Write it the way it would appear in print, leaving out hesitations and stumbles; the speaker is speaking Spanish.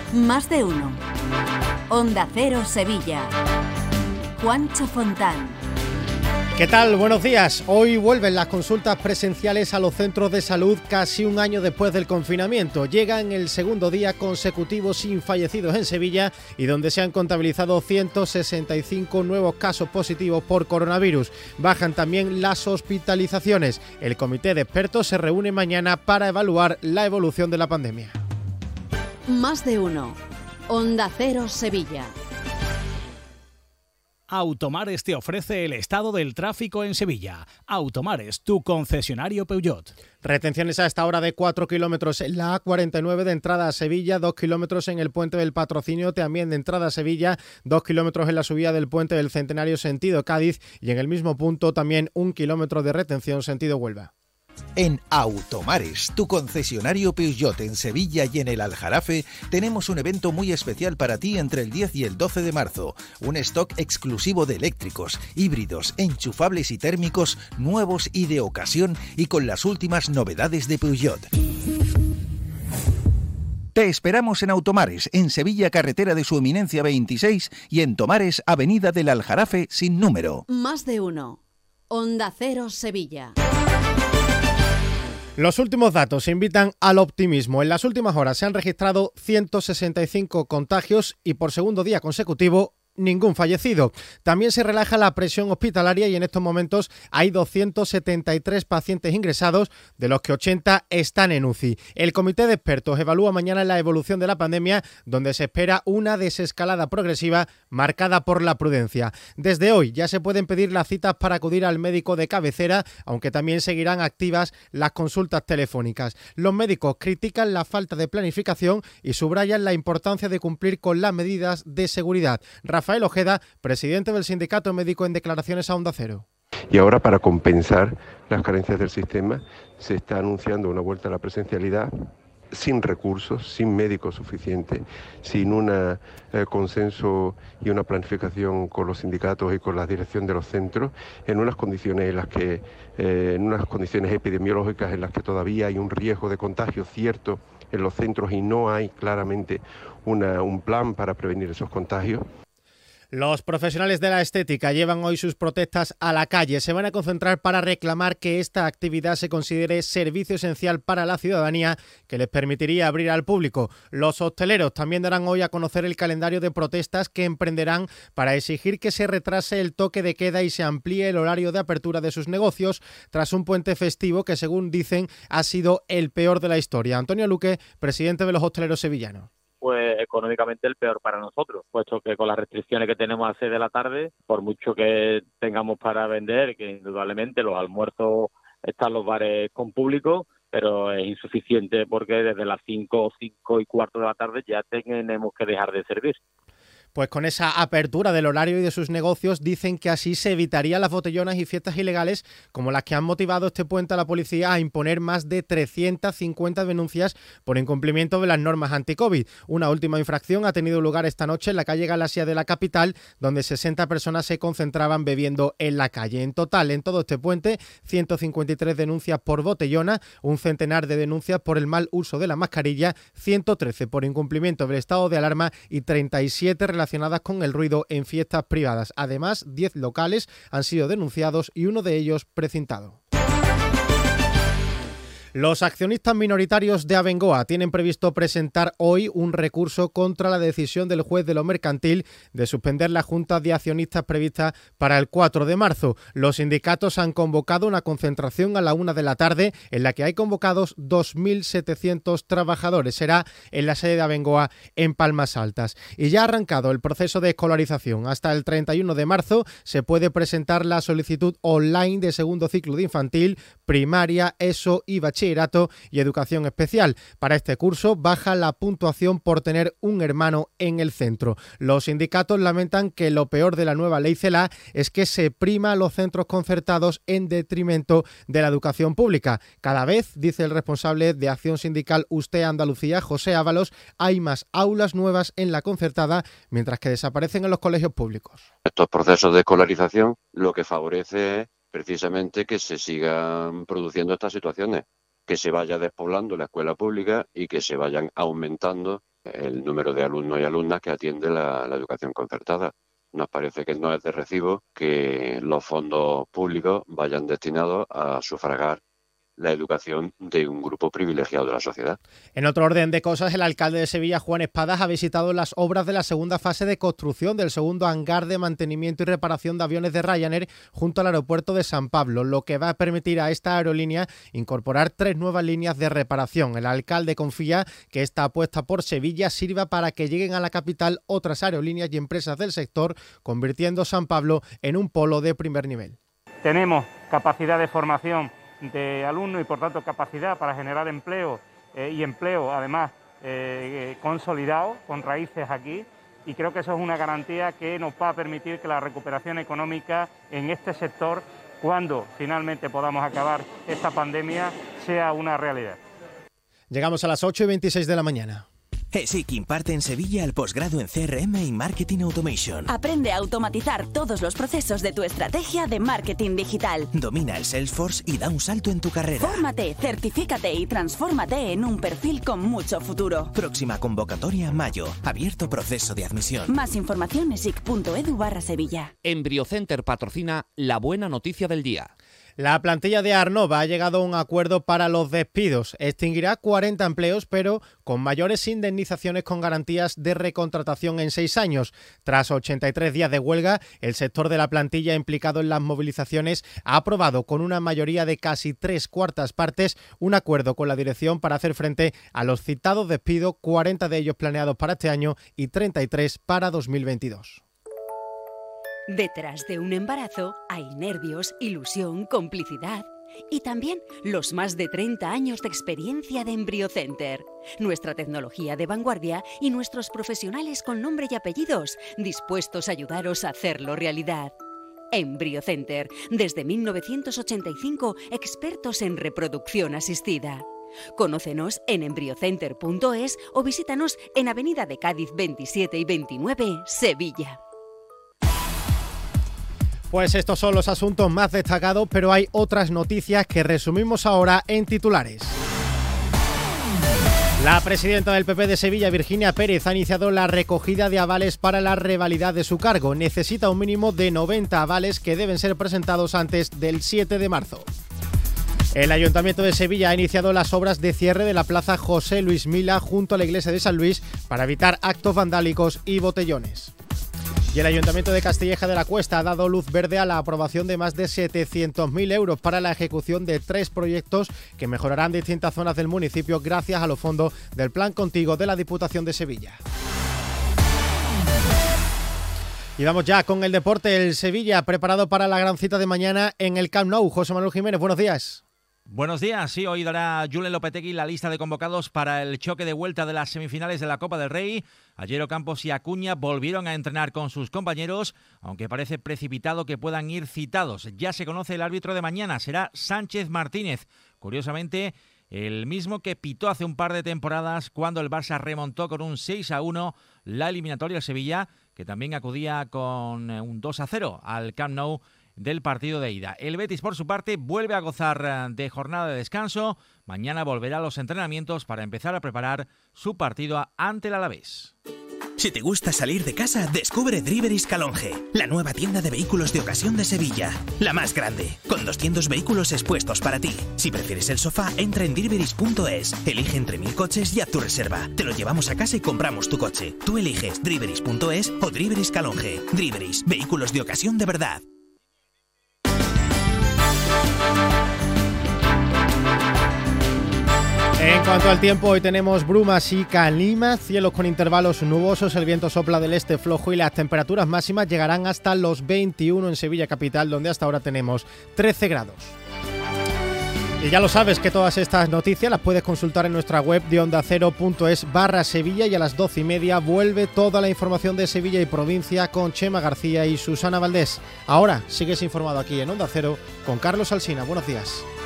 Más de uno. Onda Cero Sevilla. Juancho Fontán. ¿Qué tal? Buenos días. Hoy vuelven las consultas presenciales a los centros de salud casi un año después del confinamiento. Llegan el segundo día consecutivo sin fallecidos en Sevilla y donde se han contabilizado 165 nuevos casos positivos por coronavirus. Bajan también las hospitalizaciones. El comité de expertos se reúne mañana para evaluar la evolución de la pandemia. Más de uno. Onda Cero Sevilla. Automares te ofrece el estado del tráfico en Sevilla. Automares, tu concesionario Peugeot. Retenciones a esta hora de 4 kilómetros en la A49 de entrada a Sevilla, 2 kilómetros en el puente del Patrocinio, también de entrada a Sevilla, 2 kilómetros en la subida del puente del Centenario sentido Cádiz y en el mismo punto también 1 kilómetro de retención sentido Huelva. En Automares, tu concesionario Peugeot en Sevilla y en el Aljarafe, tenemos un evento muy especial para ti entre el 10 y el 12 de marzo. Un stock exclusivo de eléctricos, híbridos, enchufables y térmicos, nuevos y de ocasión y con las últimas novedades de Peugeot. Te esperamos en Automares, en Sevilla, carretera de Su Eminencia 26 y en Tomares, avenida del Aljarafe sin número. Más de uno. Onda Cero Sevilla. Los últimos datos invitan al optimismo. En las últimas horas se han registrado 165 contagios y por segundo día consecutivo ningún fallecido. También se relaja la presión hospitalaria y en estos momentos hay 273 pacientes ingresados, de los que 80 están en UCI. El comité de expertos evalúa mañana la evolución de la pandemia, donde se espera una desescalada progresiva marcada por la prudencia. Desde hoy ya se pueden pedir las citas para acudir al médico de cabecera, aunque también seguirán activas las consultas telefónicas. Los médicos critican la falta de planificación y subrayan la importancia de cumplir con las medidas de seguridad. Rafael Ojeda, presidente del Sindicato Médico, en declaraciones a Onda Cero. Y ahora, para compensar las carencias del sistema, se está anunciando una vuelta a la presencialidad sin recursos, sin médicos suficientes, sin un consenso y una planificación con los sindicatos y con la dirección de los centros, en unas condiciones epidemiológicas en las que todavía hay un riesgo de contagio cierto en los centros y no hay claramente un plan para prevenir esos contagios. Los profesionales de la estética llevan hoy sus protestas a la calle. Se van a concentrar para reclamar que esta actividad se considere servicio esencial para la ciudadanía, que les permitiría abrir al público. Los hosteleros también darán hoy a conocer el calendario de protestas que emprenderán para exigir que se retrase el toque de queda y se amplíe el horario de apertura de sus negocios tras un puente festivo que, según dicen, ha sido el peor de la historia. Antonio Luque, presidente de los hosteleros sevillanos. Pues económicamente el peor para nosotros, puesto que con las restricciones que tenemos a las 6 de la tarde, por mucho que tengamos para vender, que indudablemente los almuerzos están los bares con público, pero es insuficiente porque desde las 5 y cuarto de la tarde ya tenemos que dejar de servir. Pues con esa apertura del horario y de sus negocios dicen que así se evitarían las botellonas y fiestas ilegales como las que han motivado este puente a la policía a imponer más de 350 denuncias por incumplimiento de las normas anti-COVID. Una última infracción ha tenido lugar esta noche en la calle Galasia de la capital, donde 60 personas se concentraban bebiendo en la calle. En total, en todo este puente, 153 denuncias por botellona, un centenar de denuncias por el mal uso de la mascarilla, 113 por incumplimiento del estado de alarma y 37 relacionadas con el ruido en fiestas privadas. Además, 10 locales han sido denunciados y uno de ellos precintado. Los accionistas minoritarios de Abengoa tienen previsto presentar hoy un recurso contra la decisión del juez de lo mercantil de suspender la junta de accionistas prevista para el 4 de marzo. Los sindicatos han convocado una concentración a la 1 de la tarde en la que hay convocados 2.700 trabajadores. Será en la sede de Abengoa en Palmas Altas. Y ya ha arrancado el proceso de escolarización. Hasta el 31 de marzo se puede presentar la solicitud online de segundo ciclo de infantil, primaria, ESO y bachillerato y educación especial. Para este curso baja la puntuación por tener un hermano en el centro. Los sindicatos lamentan que lo peor de la nueva ley CELA es que se prima a los centros concertados en detrimento de la educación pública. Cada vez, dice el responsable de Acción Sindical USTE Andalucía, José Ábalos, hay más aulas nuevas en la concertada, mientras que desaparecen en los colegios públicos. Estos procesos de escolarización lo que favorece es precisamente que se sigan produciendo estas situaciones, que se vaya despoblando la escuela pública y que se vayan aumentando el número de alumnos y alumnas que atiende la educación concertada. Nos parece que no es de recibo que los fondos públicos vayan destinados a sufragar la educación de un grupo privilegiado de la sociedad. En otro orden de cosas, el alcalde de Sevilla, Juan Espadas, ha visitado las obras de la segunda fase de construcción del segundo hangar de mantenimiento y reparación de aviones de Ryanair junto al aeropuerto de San Pablo, lo que va a permitir a esta aerolínea incorporar 3 nuevas líneas de reparación. El alcalde confía que esta apuesta por Sevilla sirva para que lleguen a la capital otras aerolíneas y empresas del sector, convirtiendo San Pablo en un polo de primer nivel. Tenemos capacidad de formación de alumnos y por tanto capacidad para generar empleo y empleo además consolidado, con raíces aquí, y creo que eso es una garantía que nos va a permitir que la recuperación económica en este sector, cuando finalmente podamos acabar esta pandemia, sea una realidad. Llegamos a las 8:26 de la mañana. ESIC imparte en Sevilla el posgrado en CRM y Marketing Automation. Aprende a automatizar todos los procesos de tu estrategia de marketing digital. Domina el Salesforce y da un salto en tu carrera. Fórmate, certifícate y transfórmate en un perfil con mucho futuro. Próxima convocatoria mayo. Abierto proceso de admisión. Más información esic.edu/Sevilla. Embryocenter patrocina la buena noticia del día. La plantilla de Aernnova ha llegado a un acuerdo para los despidos. Extinguirá 40 empleos, pero con mayores indemnizaciones con garantías de recontratación en 6 años. Tras 83 días de huelga, el sector de la plantilla implicado en las movilizaciones ha aprobado con una mayoría de casi 3/4 partes un acuerdo con la dirección para hacer frente a los citados despidos, 40 de ellos planeados para este año y 33 para 2022. Detrás de un embarazo hay nervios, ilusión, complicidad y también los más de 30 años de experiencia de Embryocenter. Nuestra tecnología de vanguardia y nuestros profesionales con nombre y apellidos dispuestos a ayudaros a hacerlo realidad. Embryocenter, desde 1985, expertos en reproducción asistida. Conócenos en embryocenter.es o visítanos en Avenida de Cádiz 27 y 29, Sevilla. Pues estos son los asuntos más destacados, pero hay otras noticias que resumimos ahora en titulares. La presidenta del PP de Sevilla, Virginia Pérez, ha iniciado la recogida de avales para la revalidad de su cargo. Necesita un mínimo de 90 avales que deben ser presentados antes del 7 de marzo. El Ayuntamiento de Sevilla ha iniciado las obras de cierre de la Plaza José Luis Mila junto a la Iglesia de San Luis para evitar actos vandálicos y botellones. Y el Ayuntamiento de Castilleja de la Cuesta ha dado luz verde a la aprobación de más de 700.000 euros para la ejecución de 3 proyectos que mejorarán distintas zonas del municipio gracias a los fondos del Plan Contigo de la Diputación de Sevilla. Y vamos ya con el deporte. El Sevilla preparado para la gran cita de mañana en el Camp Nou. José Manuel Jiménez, buenos días. Buenos días, sí, hoy dará Julen Lopetegui la lista de convocados para el choque de vuelta de las semifinales de la Copa del Rey. Ayer Ocampos y Acuña volvieron a entrenar con sus compañeros, aunque parece precipitado que puedan ir citados. Ya se conoce el árbitro de mañana, será Sánchez Martínez. Curiosamente, el mismo que pitó hace un par de temporadas cuando el Barça remontó con un 6-1 la eliminatoria al Sevilla, que también acudía con un 2-0 al Camp Nou del partido de ida. El Betis, por su parte, vuelve a gozar de jornada de descanso. Mañana volverá a los entrenamientos para empezar a preparar su partido ante el Alavés. Si te gusta salir de casa, descubre Driveris Calonge, la nueva tienda de vehículos de ocasión de Sevilla. La más grande, con 200 vehículos expuestos para ti. Si prefieres el sofá, entra en driveris.es. Elige entre 1000 coches y haz tu reserva. Te lo llevamos a casa y compramos tu coche. Tú eliges driveris.es o Driveris Calonge. Driveris, vehículos de ocasión de verdad. En cuanto al tiempo, hoy tenemos brumas y calimas, cielos con intervalos nubosos, el viento sopla del este flojo y las temperaturas máximas llegarán hasta los 21 en Sevilla capital, donde hasta ahora tenemos 13 grados. Y ya lo sabes que todas estas noticias las puedes consultar en nuestra web de ondacero.es/Sevilla, y a las 12:30 vuelve toda la información de Sevilla y provincia con Chema García y Susana Valdés. Ahora sigues informado aquí en Onda Cero con Carlos Alsina. Buenos días.